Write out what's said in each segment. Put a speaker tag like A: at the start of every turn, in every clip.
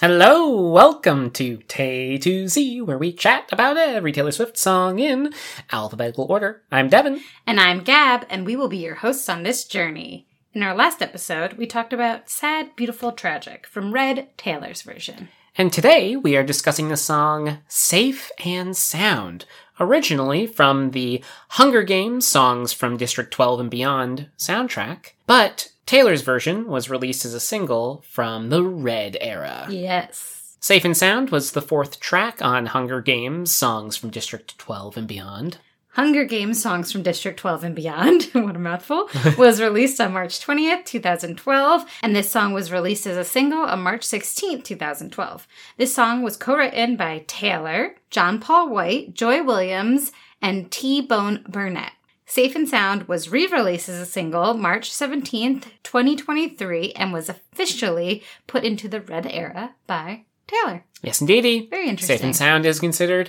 A: Hello, welcome to Tay to Z, where we chat about every Taylor Swift song in alphabetical order. I'm Devin.
B: And I'm Gab, and we will be your hosts on this journey. In our last episode, we talked about Sad, Beautiful, Tragic from Red, Taylor's version.
A: And today we are discussing the song Safe and Sound, originally from the Hunger Games Songs from District 12 and Beyond soundtrack, but Taylor's version was released as a single from the Red era.
B: Yes.
A: Safe and Sound was the fourth track on Hunger Games Songs from District 12 and Beyond.
B: Hunger Games Songs from District 12 and Beyond, what a mouthful, was released on March 20th, 2012, and this song was released as a single on March 16th, 2012. This song was co-written by Taylor, John Paul White, Joy Williams, and T-Bone Burnett. Safe and Sound was re-released as a single March 17th, 2023, and was officially put into the Red era by Taylor.
A: Yes, indeedy.
B: Very interesting.
A: Safe and Sound is considered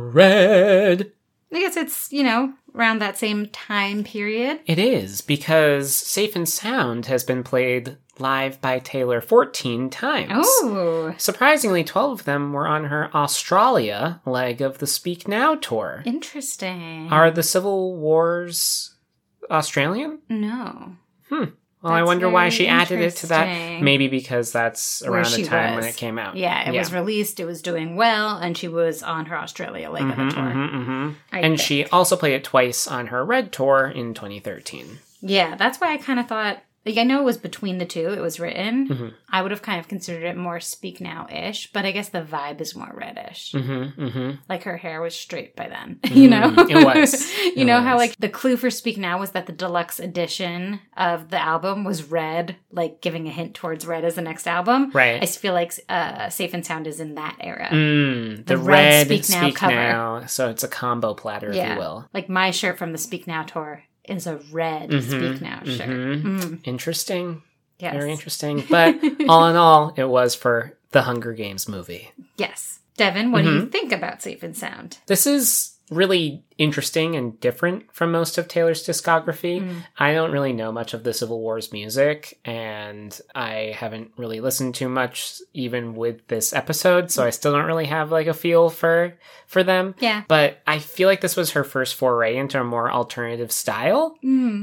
A: red.
B: I guess it's, around that same time period.
A: It is, because Safe and Sound has been played live by Taylor 14 times.
B: Oh.
A: Surprisingly, 12 of them were on her Australia leg of the Speak Now tour.
B: Interesting.
A: Are the Civil Wars Australian?
B: No.
A: Well, I wonder why she added it to that.
B: interesting.
A: Maybe because that's around the time when it came out.
B: Yeah, it was released, it was doing well, and she was on her Australia leg of the tour.
A: And she also played it twice on her Red tour in 2013.
B: Yeah, that's why I kind of thought, I know it was between the two, it was written. I would have kind of considered it more Speak Now-ish, but I guess the vibe is more reddish. Like her hair was straight by then,
A: It was.
B: You know how like the clue for Speak Now was that the deluxe edition of the album was red, like giving a hint towards red as the next album.
A: Right.
B: I feel like Safe and Sound is in that era.
A: The
B: red
A: red
B: Speak Now cover.
A: Now, so it's a combo platter, if you will.
B: Like my shirt from the Speak Now tour is a red Speak Now shirt.
A: Interesting.
B: Yes.
A: Very interesting. But all in all, it was for the Hunger Games movie.
B: Yes. Devin, what do you think about Safe and Sound?
A: This is really interesting and different from most of Taylor's discography. I don't really know much of the Civil War's music, and I haven't really listened to much even with this episode, so I still don't really have like a feel for them.
B: Yeah.
A: But I feel like this was her first foray into a more alternative style.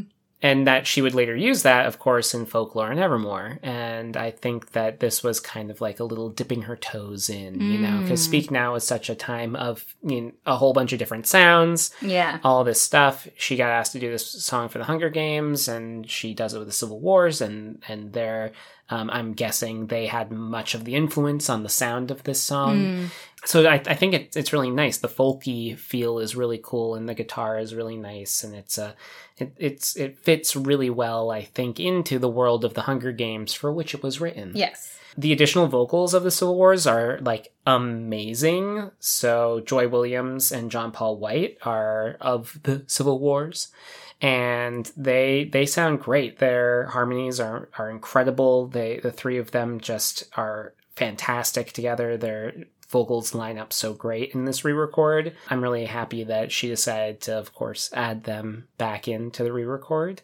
A: And that she would later use that, of course, in Folklore and Evermore. And I think that this was kind of like a little dipping her toes in, because Speak Now is such a time of a whole bunch of different sounds.
B: Yeah.
A: All this stuff. She got asked to do this song for the Hunger Games, and she does it with the Civil Wars, and there, I'm guessing they had much of the influence on the sound of this song. So I think it's really nice. The folky feel is really cool, and the guitar is really nice, and it fits really well, I think, into the world of the Hunger Games for which it was written.
B: Yes.
A: The additional vocals of the Civil Wars are like amazing. So Joy Williams and John Paul White are of the Civil Wars, and they sound great. Their harmonies are incredible. The three of them just are fantastic together. Their vocals line up so great in this re-record. I'm really happy that she decided to, of course, add them back into the re-record.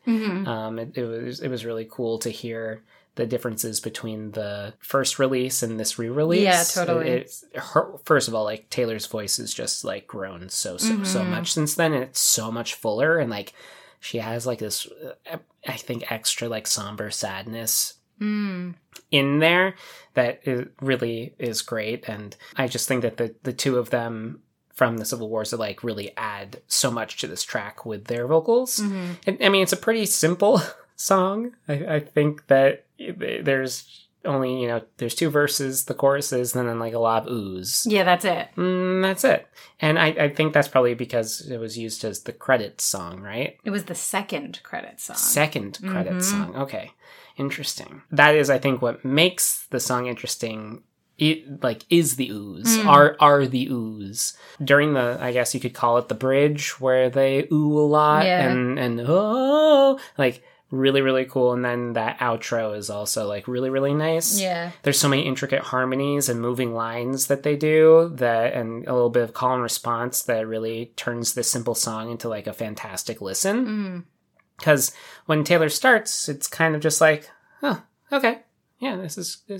A: It was really cool to hear the differences between the first release and this re-release.
B: Yeah, totally.
A: First of all, like Taylor's voice has just like grown so much since then, and it's so much fuller, and like she has like this, I think, extra like somber sadness in there that it really is great. And I just think that the two of them from the Civil Wars like really add so much to this track with their vocals. And, I mean, it's a pretty simple song. I think that there's only, there's two verses, the choruses, and then like a lot of oohs.
B: Yeah, that's it.
A: That's it. And I think that's probably because it was used as the credits song, right?
B: It was the second credit song.
A: Second credit song. Okay. Interesting. That is, I think, what makes the song interesting. Is the oohs. Are the oohs. During the, I guess you could call it the bridge, where they ooh a lot and oh, like really, really cool. And then that outro is also like really, really nice.
B: Yeah.
A: There's so many intricate harmonies and moving lines that they do and a little bit of call and response that really turns this simple song into like a fantastic listen. Because when Taylor starts, it's kind of just like, oh, okay. yeah, this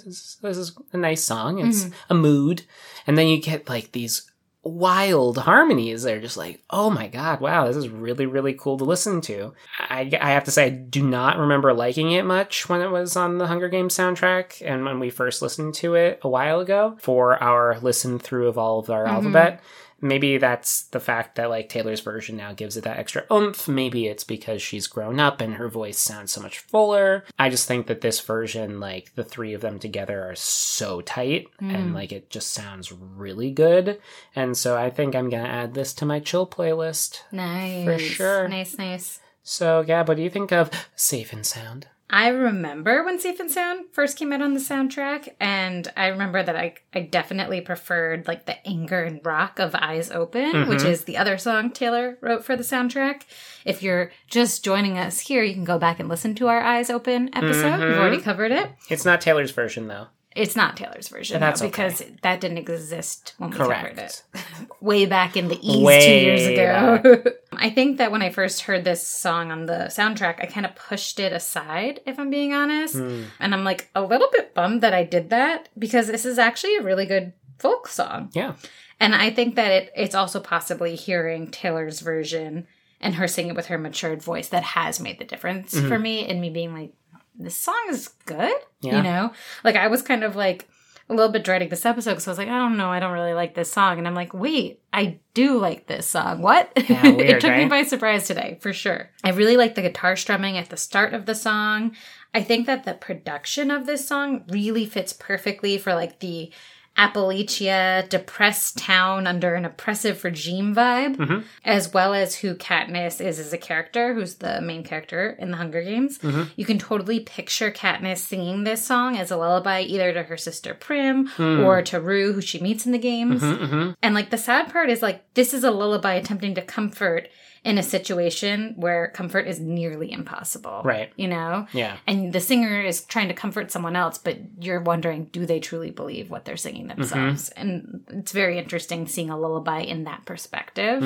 A: is a nice song. It's a mood. And then you get like these wild harmonies. They're just like, oh my God, wow, this is really, really cool to listen to. I have to say, I do not remember liking it much when it was on the Hunger Games soundtrack and when we first listened to it a while ago for our listen through of all of our alphabet. Maybe that's the fact that like Taylor's version now gives it that extra oomph. Maybe it's because she's grown up and her voice sounds so much fuller. I just think that this version, like the three of them together are so tight and like it just sounds really good. And so I think I'm going to add this to my chill playlist.
B: Nice.
A: For sure.
B: Nice.
A: So Gab, what do you think of Safe and Sound?
B: I remember when Safe and Sound first came out on the soundtrack, and I remember that I definitely preferred like the anger and rock of Eyes Open, which is the other song Taylor wrote for the soundtrack. If you're just joining us here, you can go back and listen to our Eyes Open episode. We've already covered it.
A: It's not Taylor's version though.
B: It's not Taylor's version,
A: That's
B: though, because
A: okay.
B: that didn't exist when we
A: Correct.
B: covered it. Way back in the E's
A: Way
B: 2 years ago. I think that when I first heard this song on the soundtrack, I kind of pushed it aside, if I'm being honest. And I'm like a little bit bummed that I did that, because this is actually a really good folk song.
A: Yeah.
B: And I think that it's also possibly hearing Taylor's version and her singing with her matured voice that has made the difference for me, and me being like, this song is good, you know? Like, I was kind of, like, a little bit dreading this episode because I was like, I don't know, I don't really like this song. And I'm like, wait, I do like this song. What?
A: Yeah, weird,
B: it took me
A: right?
B: by surprise today, for sure. I really like the guitar strumming at the start of the song. I think that the production of this song really fits perfectly for, like, the Appalachia, depressed town under an oppressive regime vibe, as well as who Katniss is as a character, who's the main character in the Hunger Games. You can totally picture Katniss singing this song as a lullaby either to her sister Prim or to Rue, who she meets in the games. And like the sad part is like this is a lullaby attempting to comfort in a situation where comfort is nearly impossible.
A: Right.
B: You know?
A: Yeah.
B: And the singer is trying to comfort someone else, but you're wondering, do they truly believe what they're singing themselves? And it's very interesting seeing a lullaby in that perspective.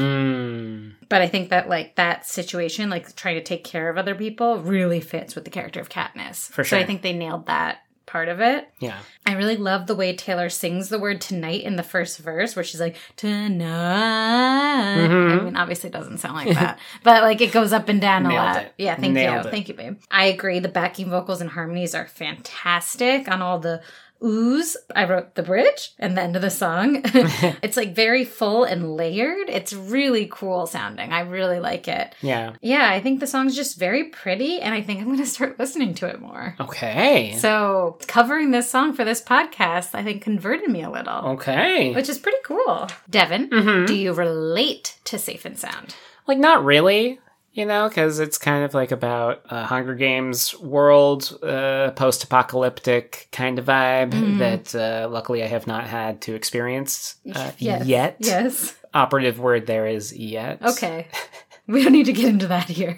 B: But I think that, like, that situation, like, trying to take care of other people really fits with the character of Katniss.
A: For sure.
B: So I think they nailed that part of it.
A: Yeah.
B: I really love the way Taylor sings the word tonight in the first verse, where she's like, tonight. I mean, obviously it doesn't sound like that, but like it goes up and down a
A: Nailed
B: lot.
A: it.
B: Yeah, thank
A: Nailed
B: you.
A: it.
B: Thank you, babe. I agree. The backing vocals and harmonies are fantastic on all the oohs. I wrote the bridge and the end of the song. It's like very full and layered. It's really cool sounding. I really like it.
A: Yeah.
B: Yeah, I think the song's just very pretty, and I think I'm going to start listening to it more.
A: Okay.
B: So covering this song for this podcast, I think converted me a little.
A: Okay.
B: Which is pretty cool. Devin, do you relate to Safe and Sound?
A: Like, not really, you know, because it's kind of like about Hunger Games world, post-apocalyptic kind of vibe that luckily I have not had to experience
B: Yes.
A: yet.
B: Yes.
A: Operative word there is yet.
B: Okay. We don't need to get into that here.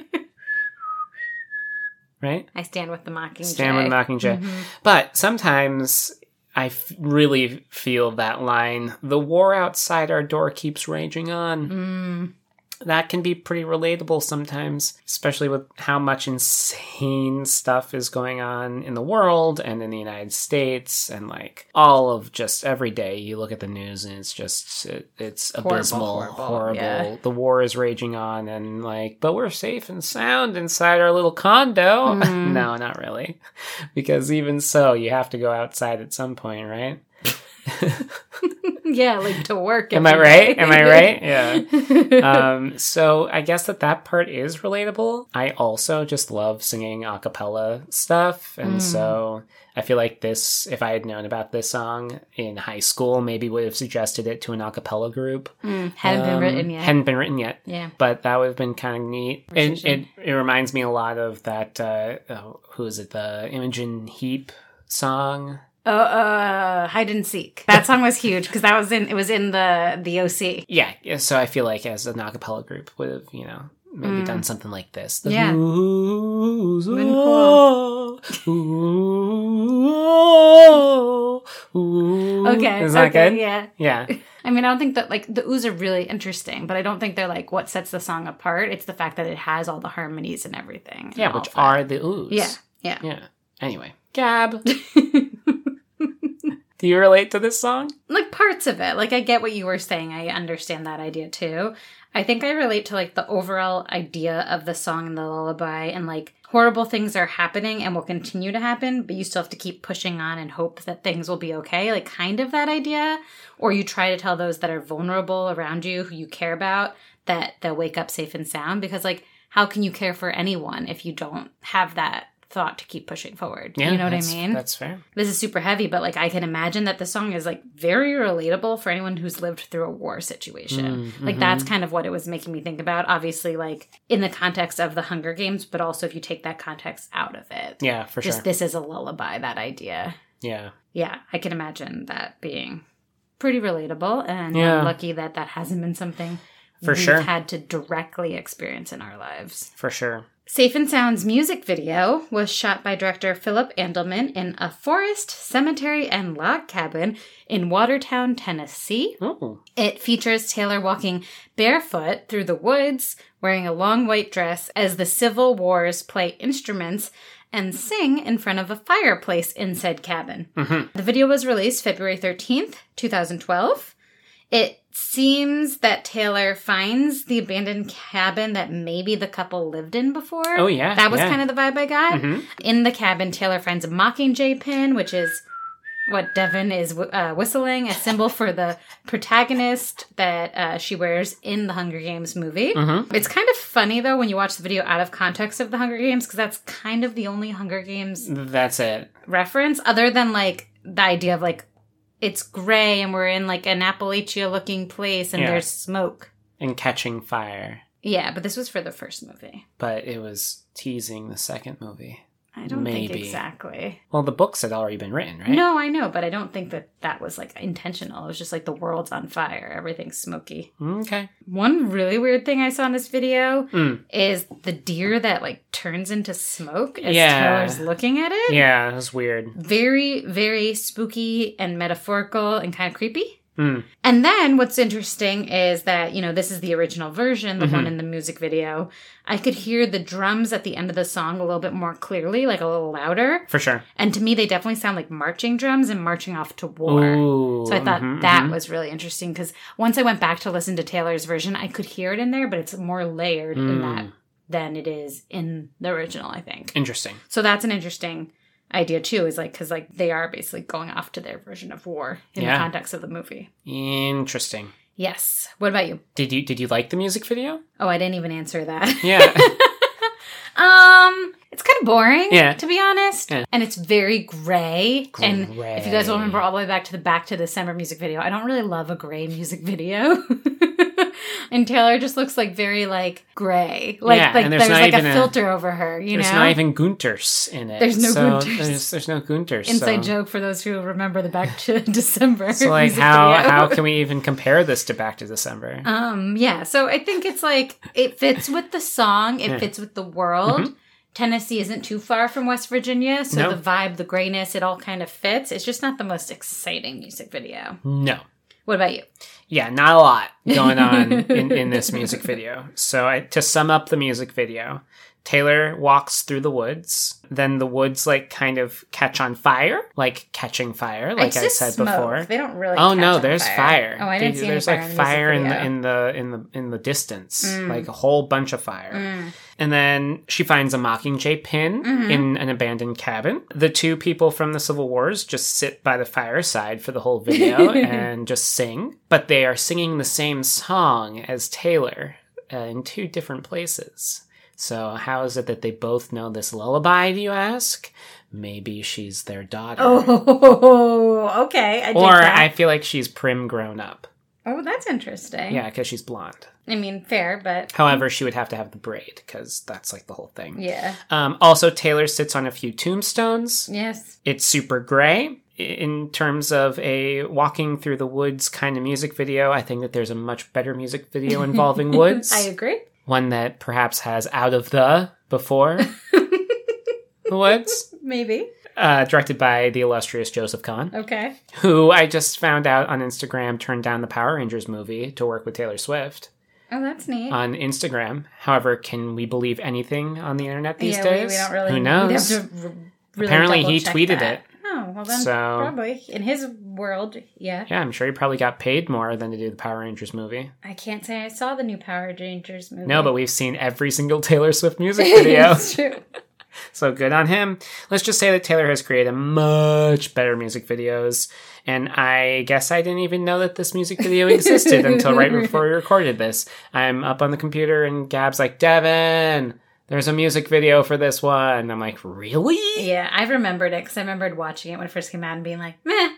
A: Right?
B: I stand with the Mockingjay.
A: Stand with Mockingjay. But sometimes I really feel that line, the war outside our door keeps raging on. That can be pretty relatable sometimes, especially with how much insane stuff is going on in the world and in the United States, and like all of just every day you look at the news and it's just, it's abysmal, horrible.
B: Yeah.
A: The war is raging on and like, but we're safe and sound inside our little condo. No, not really. Because even so, you have to go outside at some point, right?
B: Yeah, like to work.
A: Am I right? Am I right? Yeah. So I guess that part is relatable. I also just love singing a cappella stuff. And so I feel like this, if I had known about this song in high school, maybe would have suggested it to an a cappella group.
B: Hadn't been written yet.
A: Hadn't been written yet.
B: Yeah.
A: But that would have been kind of neat. It reminds me a lot of that, who is it? The Imogen Heap song.
B: Hide and Seek. That song was huge because it was in the OC.
A: Yeah, so I feel like as an acapella group would have, you know, maybe done something like this. The
B: Yeah.
A: oohs,
B: Been cool. Okay.
A: Is that good?
B: Yeah.
A: Yeah.
B: I mean, I don't think that, like, the oohs are really interesting, but I don't think they're, like, what sets the song apart. It's the fact that it has all the harmonies and everything.
A: Yeah,
B: and all
A: which
B: that.
A: are the oohs.
B: Yeah. Yeah.
A: Yeah. Anyway. Gab. Do you relate to this song?
B: Like parts of it. Like I get what you were saying. I understand that idea too. I think I relate to like the overall idea of the song and the lullaby, and like horrible things are happening and will continue to happen, but you still have to keep pushing on and hope that things will be okay. Like kind of that idea. Or you try to tell those that are vulnerable around you, who you care about, that they'll wake up safe and sound. Because like, how can you care for anyone if you don't have that thought to keep pushing forward?
A: Yeah,
B: you know what I mean?
A: That's fair.
B: This is super heavy, but like I can imagine that the song is like very relatable for anyone who's lived through a war situation. Like that's kind of what it was making me think about. Obviously, like in the context of the Hunger Games, but also if you take that context out of it.
A: Yeah, for
B: just
A: sure.
B: this is a lullaby, that idea.
A: Yeah.
B: Yeah, I can imagine that being pretty relatable, and
A: Yeah.
B: I'm lucky that that hasn't been something
A: For
B: we've
A: sure.
B: had to directly experience in our lives.
A: For sure.
B: Safe and Sound's music video was shot by director Philip Andelman in a forest, cemetery, and log cabin in Watertown, Tennessee.
A: Oh.
B: It features Taylor walking barefoot through the woods, wearing a long white dress, as the Civil Wars play instruments and sing in front of a fireplace in said cabin. The video was released February 13th, 2012. It seems that Taylor finds the abandoned cabin that maybe the couple lived in before.
A: Oh, yeah.
B: That was
A: yeah.
B: kind of the vibe I got. In the cabin, Taylor finds a Mockingjay pin, which is what Devin is whistling, a symbol for the protagonist that she wears in the Hunger Games movie. It's kind of funny, though, when you watch the video out of context of the Hunger Games, because that's kind of the only Hunger Games
A: That's it.
B: reference, other than, like, the idea of, like, it's gray and we're in, like, an Appalachia-looking place and
A: Yeah.
B: there's smoke.
A: And Catching Fire.
B: Yeah, but this was for the first movie.
A: But it was teasing the second movie.
B: I don't think
A: Maybe.
B: exactly.
A: Well, the books had already been written, right?
B: No, I know, but I don't think that that was, like, intentional. It was just, like, the world's on fire. Everything's smoky.
A: Okay.
B: One really weird thing I saw in this video is the deer that, like, turns into smoke as
A: Yeah.
B: Taylor's looking at it.
A: Yeah, it was weird.
B: Very, very spooky and metaphorical and kind of creepy. And then what's interesting is that, you know, this is the original version, the one in the music video. I could hear the drums at the end of the song a little bit more clearly, like a little louder.
A: For sure.
B: And to me, they definitely sound like marching drums and marching off to war.
A: Ooh.
B: So I thought that was really interesting because once I went back to listen to Taylor's version, I could hear it in there, but it's more layered in that than it is in the original, I think.
A: Interesting.
B: So that's an interesting idea too, is like, because like they are basically going off to their version of war in the context of the movie.
A: Interesting.
B: Yes. What about you?
A: Did you like the music video?
B: Oh, I didn't even answer that.
A: Yeah.
B: It's kind of boring,
A: Yeah.
B: to be honest.
A: Yeah.
B: And it's very gray. And
A: Gray.
B: if you guys will remember all the way back to the Back to December music video, I don't really love a gray music video. And Taylor just looks like very like gray. Like,
A: Yeah,
B: like
A: and
B: there's like a
A: even
B: filter over her, you
A: There's
B: know?
A: not even Gunters in it.
B: There's no
A: so
B: Gunters.
A: There's no Gunters.
B: Inside
A: so.
B: joke for those who remember the Back to December
A: So like
B: music
A: how
B: video.
A: can we even compare this to Back to December?
B: Yeah, so I think it's like, it fits with the song, it fits with the world. Tennessee isn't too far from West Virginia, so
A: No.
B: the vibe, the grayness, it all kind of fits. It's just not the most exciting music video.
A: No.
B: What about you?
A: Yeah, not a lot going on in this music video. So to sum up the music video, Taylor walks through the woods. Then the woods like kind of catch on fire, like catching fire, like
B: It's
A: I
B: just
A: said
B: smoke.
A: before.
B: They don't really.
A: Oh
B: catch
A: no,
B: on
A: there's fire.
B: Oh, I didn't see any
A: There's
B: fire
A: like
B: in the
A: fire
B: music video.
A: in the distance, like a whole bunch of fire. And then she finds a Mockingjay pin in an abandoned cabin. The two people from the Civil Wars just sit by the fireside for the whole video and just sing, but they are singing the same song as Taylor in two different places. So how is it that they both know this lullaby, do you ask? Maybe she's their daughter.
B: Oh, okay. I dig
A: Or
B: that.
A: I feel like she's prim grown up.
B: Oh, that's interesting.
A: Yeah, because she's blonde.
B: I mean, fair, but
A: However, she would have to have the braid because that's like the whole thing.
B: yeah.
A: Also, Taylor sits on a few tombstones.
B: Yes.
A: It's super gray. In terms of a walking through the woods kind of music video, I think that there's a much better music video involving woods.
B: I agree.
A: One that perhaps has out of the before the woods.
B: Maybe.
A: Directed by the illustrious Joseph Kahn,
B: Okay.
A: who I just found out on Instagram turned down the Power Rangers movie to work with Taylor Swift.
B: Oh, that's neat.
A: On Instagram. However, can we believe anything on the internet these
B: yeah,
A: days?
B: we don't really.
A: Who knows?
B: We'd have to really
A: Apparently he
B: double-check
A: tweeted
B: that.
A: it.
B: Oh, well then,
A: So-
B: probably. In his world, yeah.
A: Yeah, I'm sure he probably got paid more than to do the Power Rangers movie.
B: I can't say I saw the new Power Rangers movie.
A: No, but we've seen every single Taylor Swift music video.
B: It's true.
A: So good on him. Let's just say that Taylor has created much better music videos. And I guess I didn't even know that this music video existed until right before we recorded this. I'm up on the computer and Gab's like, Devin, there's a music video for this one. I'm like, really?
B: Yeah, I remembered it because I remembered watching it when it first came out and being like, meh.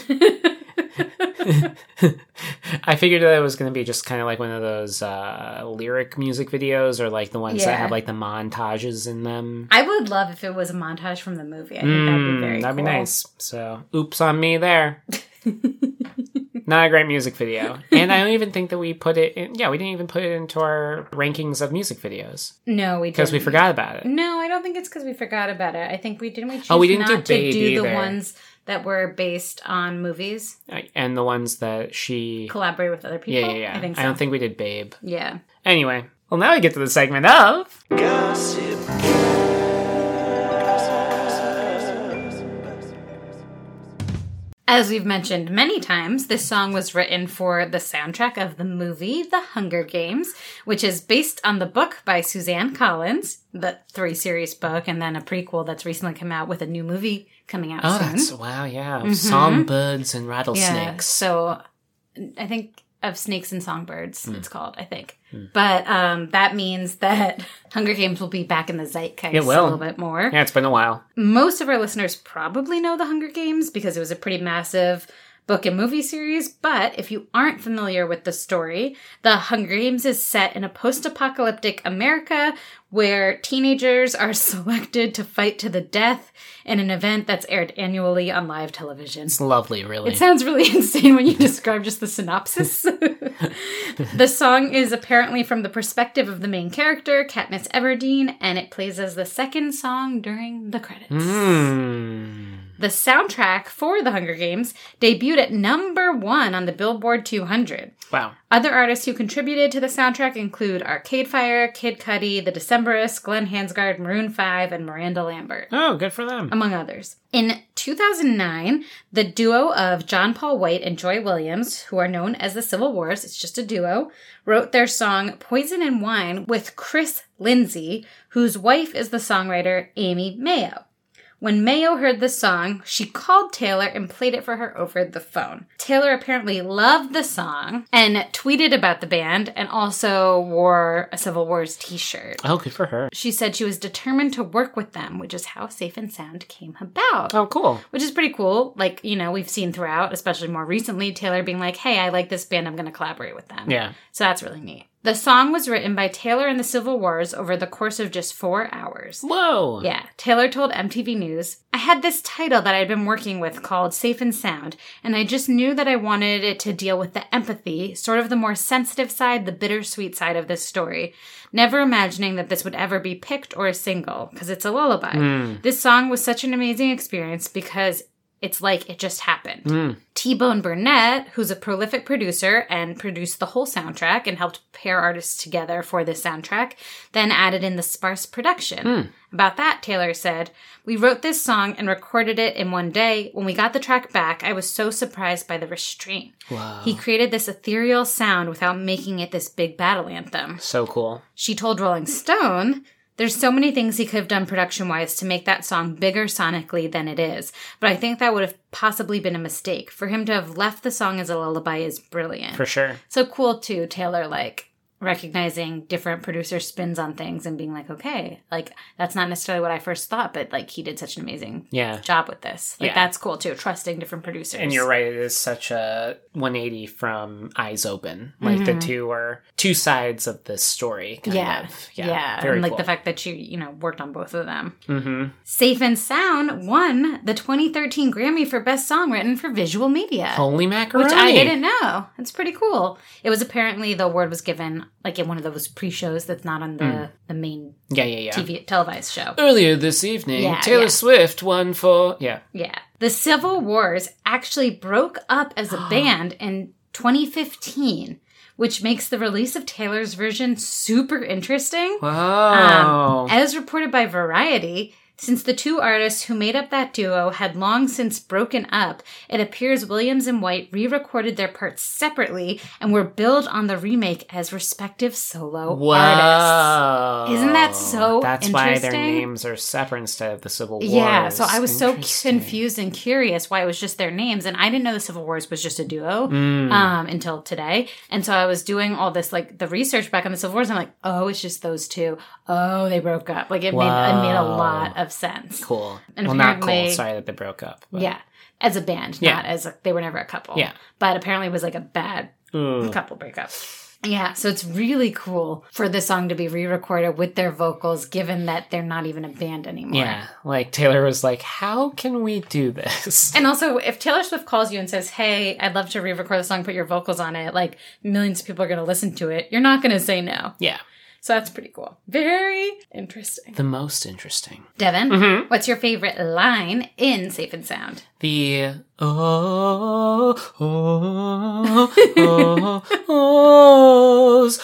A: I figured that it was going to be just kind of like one of those lyric music videos or like the ones that have like the montages in them.
B: I would love if it was a montage from the movie. I think that'd be very
A: That'd be
B: cool.
A: nice. So, oops on me there. Not a great music video. And I don't even think that we put it in. Yeah, we didn't even put it into our rankings of music videos.
B: No, we didn't.
A: Because we forgot about it.
B: No, I don't think it's because we forgot about it. I think we choose
A: we didn't do
B: not to
A: Babe
B: do
A: either.
B: the ones that were based on movies.
A: And the ones that she...
B: Collaborate with other people?
A: Yeah.
B: I think so.
A: I don't think we did Babe.
B: Yeah.
A: Anyway, well, now we get to the segment of...
C: Gossip.
B: As we've mentioned many times, this song was written for the soundtrack of the movie The Hunger Games, which is based on the book by Suzanne Collins, the 3-series book, and then a prequel that's recently come out with a new movie coming out soon.
A: Wow, yeah. Songbirds and rattlesnakes.
B: Yeah, so I think of Snakes and Songbirds, it's called, I think. But that means that Hunger Games will be back in the zeitgeist
A: It will.
B: a little bit more.
A: Yeah, it's been a while.
B: Most of our listeners probably know The Hunger Games because it was a pretty massive book and movie series, but if you aren't familiar with the story, The Hunger Games is set in a post-apocalyptic America where teenagers are selected to fight to the death in an event that's aired annually on live television.
A: It's lovely, really.
B: It sounds really insane when you describe just the synopsis. The song is apparently from the perspective of the main character, Katniss Everdeen, and it plays as the second song during the credits. The soundtrack for The Hunger Games debuted at number 1 on the Billboard 200.
A: Wow.
B: Other artists who contributed to the soundtrack include Arcade Fire, Kid Cudi, The Decemberists, Glenn Hansgard, Maroon 5, and Miranda Lambert,
A: Oh, good for them.
B: among others. In 2009, the duo of John Paul White and Joy Williams, who are known as the Civil Wars, it's just a duo, wrote their song Poison and Wine with Chris Lindsay, whose wife is the songwriter Amy Mayo. When Mayo heard the song, she called Taylor and played it for her over the phone. Taylor apparently loved the song and tweeted about the band and also wore a Civil Wars t-shirt.
A: Oh, good for her.
B: She said she was determined to work with them, which is how Safe and Sound came about.
A: Oh, cool.
B: Which is pretty cool. Like, you know, we've seen throughout, especially more recently, Taylor being like, hey, I like this band, I'm going to collaborate with them.
A: Yeah.
B: So that's really neat. The song was written by Taylor and the Civil Wars over the course of just 4 hours.
A: Whoa.
B: Yeah. Taylor told MTV News, I had this title that I'd been working with called Safe and Sound, and I just knew that I wanted it to deal with the empathy, sort of the more sensitive side, the bittersweet side of this story. Never imagining that this would ever be picked or a single, because it's a lullaby. This song was such an amazing experience because it's like it just happened. T-Bone Burnett, who's a prolific producer and produced the whole soundtrack and helped pair artists together for this soundtrack, then added in the sparse production. About that, Taylor said, we wrote this song and recorded it in one day. When we got the track back, I was so surprised by the restraint.
A: Wow.
B: He created this ethereal sound without making it this big battle anthem.
A: So cool.
B: She told Rolling Stone, there's so many things he could have done production-wise to make that song bigger sonically than it is, but I think that would have possibly been a mistake. For him to have left the song as a lullaby is brilliant.
A: For sure.
B: So cool, too, Taylor, like, recognizing different producer spins on things and being like, okay, like, that's not necessarily what I first thought, but, like, he did such an amazing job with this. Like, that's cool, too, trusting different producers.
A: And you're right, it is such a 180 from Eyes Open. Like, the two are two sides of this story, kind of.
B: Yeah.
A: Very
B: And, like,
A: cool.
B: the fact that you know, worked on both of them. Safe and Sound won the 2013 Grammy for Best Song Written for Visual Media.
A: Holy macaroni.
B: Which I didn't know. It's pretty cool. It was apparently, the award was given, like, in one of those pre-shows that's not on the main TV televised show.
A: Earlier this evening,
B: Yeah,
A: Taylor
B: yeah.
A: Swift won for... Yeah.
B: The Civil Wars actually broke up as a band in 2015, which makes the release of Taylor's version super interesting.
A: Wow.
B: As reported by Variety, Since the two artists who made up that duo had long since broken up, it appears Williams and White re-recorded their parts separately and were billed on the remake as respective solo artists. Isn't that so
A: That's
B: interesting?
A: why their names are separate instead of the Civil Wars.
B: Yeah, so I was so
A: Interesting.
B: confused and curious why it was just their names, and I didn't know the Civil Wars was just a duo until today. And so I was doing all this, like, the research back on the Civil Wars, and I'm like, oh, it's just those two. Oh, they broke up. Like, it made a lot of sense.
A: Cool.
B: And
A: well, not
B: apparently-
A: cool. Sorry that they broke up. But.
B: Yeah, as a band, not as they were never a couple.
A: Yeah.
B: But apparently it was like a bad couple breakup. Yeah, so it's really cool for the song to be re-recorded with their vocals, given that they're not even a band anymore.
A: Yeah, like Taylor was like, how can we do this?
B: And also, if Taylor Swift calls you and says, hey, I'd love to re-record the song, put your vocals on it, like millions of people are going to listen to it, you're not going to say no.
A: Yeah.
B: So that's pretty cool. Very interesting.
A: The most interesting.
B: Devin, what's your favorite line in Safe and Sound?
A: The ohs,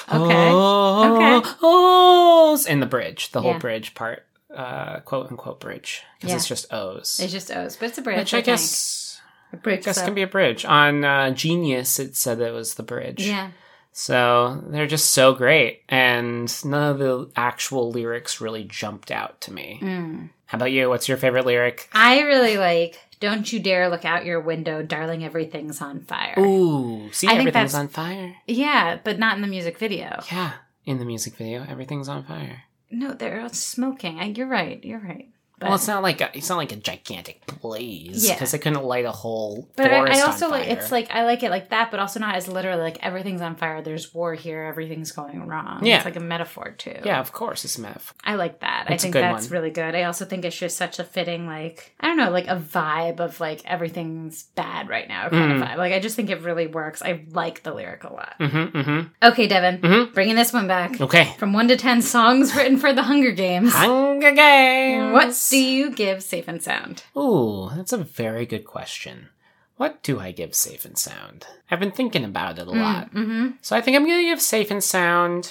A: ohs in the bridge, the whole bridge part, quote unquote bridge, because it's just O's.
B: It's just O's, but it's a bridge.
A: Which I guess
B: bridge
A: can be a bridge. On Genius, it said it was the bridge.
B: Yeah.
A: So they're just so great, and none of the actual lyrics really jumped out to me. How about you? What's your favorite lyric?
B: I really like, don't you dare look out your window, darling, everything's on fire.
A: Ooh, see,
B: I think
A: everything's
B: that's-
A: on fire.
B: Yeah, but not in the music video.
A: Yeah, in the music video, everything's on fire.
B: No, they're smoking. You're right. But,
A: Well, it's not like a gigantic blaze,
B: Yeah.
A: because they couldn't light a whole
B: but
A: forest
B: I also
A: on
B: like,
A: fire.
B: it's like, I like it like that, but also not as literally like everything's on fire, there's war here, everything's going wrong.
A: Yeah.
B: It's like a metaphor too.
A: Yeah, of course, it's a metaphor.
B: I like that.
A: It's a
B: I think
A: good
B: that's
A: one.
B: really good. I also think it's just such a fitting, like, I don't know, like a vibe of like everything's bad right now kind of vibe. Like, I just think it really works. I like the lyric a lot. Okay, Devin, bringing this one back.
A: Okay.
B: From 1 to 10 songs written for the Hunger Games.
A: Hunger Games!
B: What do you give Safe and Sound?
A: Ooh, that's a very good question. What do I give Safe and Sound? I've been thinking about it a lot. So I think I'm going to give Safe and Sound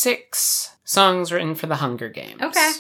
A: 6 songs written for the Hunger Games.
B: Okay.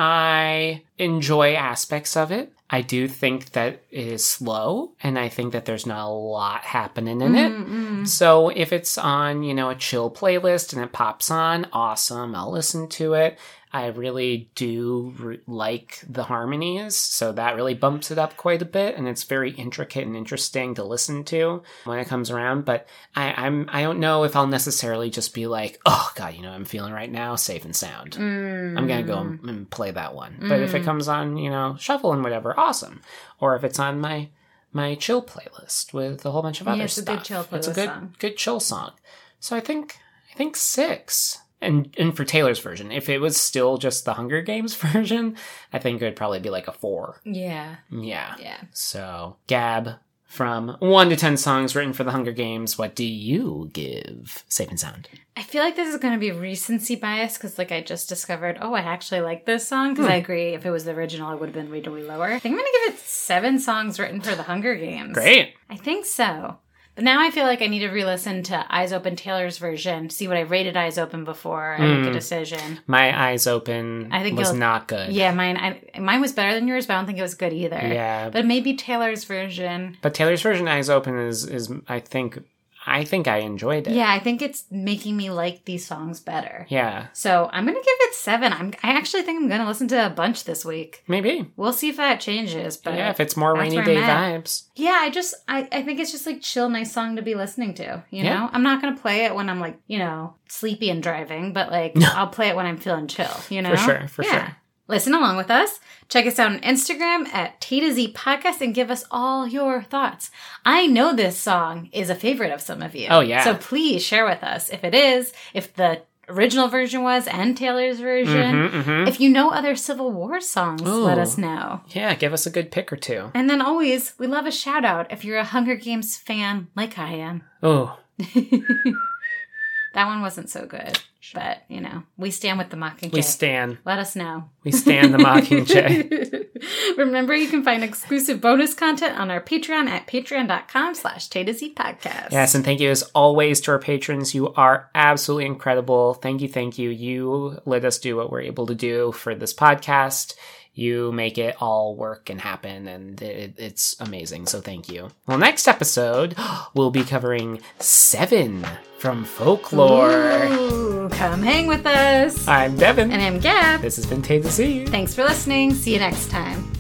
A: I enjoy aspects of it. I do think that it is slow, and I think that there's not a lot happening in it. So if it's on, a chill playlist and it pops on, awesome, I'll listen to it. I really do like the harmonies, so that really bumps it up quite a bit, and it's very intricate and interesting to listen to when it comes around. But I don't know if I'll necessarily just be like, oh god, I'm feeling right now, Safe and Sound. I'm gonna go and play that one. But if it comes on, shuffle and whatever, awesome. Or if it's on my chill playlist with a whole bunch of other
B: it's a
A: stuff,
B: good chill
A: it's a
B: playlist
A: good
B: song.
A: good chill song. So I think 6. And for Taylor's version, if it was still just the Hunger Games version, I think it would probably be like a 4.
B: Yeah.
A: Yeah.
B: Yeah.
A: So, Gab, from 1 to 10 songs written for the Hunger Games, what do you give Safe and Sound?
B: I feel like this is going to be recency bias because, like, I just discovered, I actually like this song because I agree if it was the original, it would have been way lower. I think I'm going to give it 7 songs written for the Hunger Games.
A: Great.
B: I think so. But now I feel like I need to re-listen to Eyes Open Taylor's version, see what I rated Eyes Open before I make a decision.
A: My Eyes Open was not good.
B: Yeah, mine was better than yours, but I don't think it was good either.
A: Yeah.
B: But maybe Taylor's version.
A: But Taylor's version, Eyes Open, is I think I enjoyed it.
B: Yeah, I think it's making me like these songs better.
A: Yeah.
B: So I'm going to give it 7. I actually think I'm going to listen to a bunch this week.
A: Maybe.
B: We'll see if that changes. But
A: yeah, if it's more
B: that's
A: rainy
B: where
A: day
B: I'm at.
A: vibes.
B: Yeah, I think it's just like chill, nice song to be listening to, you
A: Yeah.
B: know? I'm not going to play it when I'm like, sleepy and driving, but like I'll play it when I'm feeling chill, you know?
A: For sure.
B: Listen along with us. Check us out on Instagram at T to Z Podcast and give us all your thoughts. I know this song is a favorite of some of you.
A: Oh, yeah.
B: So please share with us if it is, if the original version was and Taylor's version. If you know other Civil War songs, let us know.
A: Yeah, give us a good pick or two.
B: And then always, we love a shout out if you're a Hunger Games fan like I am.
A: Oh.
B: That one wasn't so good, but, we stand with the Mockingjay.
A: We stand.
B: Let us know.
A: We stand the Mockingjay.
B: Remember, you can find exclusive bonus content on our Patreon at patreon.com/TayToZ podcast.
A: Yes, and thank you as always to our patrons. You are absolutely incredible. Thank you. You let us do what we're able to do for this podcast. you make it all work and happen, and it's amazing. So thank you. Well, next episode, we'll be covering 7 from Folklore.
B: Ooh, come hang with us.
A: I'm Devin.
B: And I'm Gab.
A: This has been Taste to See You.
B: Thanks for listening. See you next time.